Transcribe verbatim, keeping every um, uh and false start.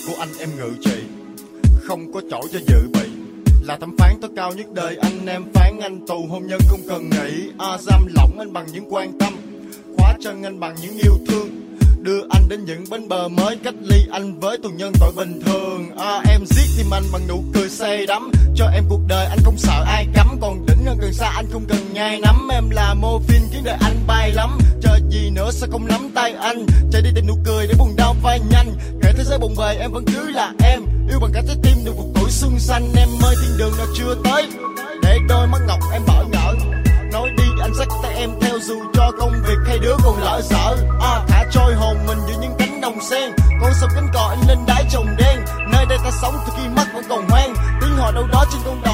của anh em ngự trị, không có chỗ cho dự bị. Là thẩm phán tối cao nhất đời, anh em phán anh tù hôn nhân không cần nghĩ. À, giam lỏng anh bằng những quan tâm, khóa chân anh bằng những yêu thương, đưa anh đến những bến bờ mới, cách ly anh với tù nhân tội bình thường. À, em giết tim anh bằng nụ cười say đắm, cho em cuộc đời anh không sợ ai cấm. Còn đỉnh hơn gần xa anh không cần nhai nắm, em là morphine khiến đời anh bay lắm. Chờ gì nữa sao không nắm tay anh, chạy đi tìm nụ cười để buồn đau phai nhanh. Kể thế giới bồng bềnh em vẫn cứ là em, yêu bằng cả trái tim được một tuổi xuân xanh. Em ơi thiên đường nào chưa tới, để đôi mắt ngọc em bỡ ngỡ. Nói đi anh xách tay em theo, dù cho công việc hai đứa còn lỡ dở. À, thả trôi hồn mình giữa những cánh đồng sen, con sông cánh cò anh lên đáy trồng đen. Nơi đây ta sống từ khi mắt vẫn còn hoang, tiếng hò đâu đó trên con đò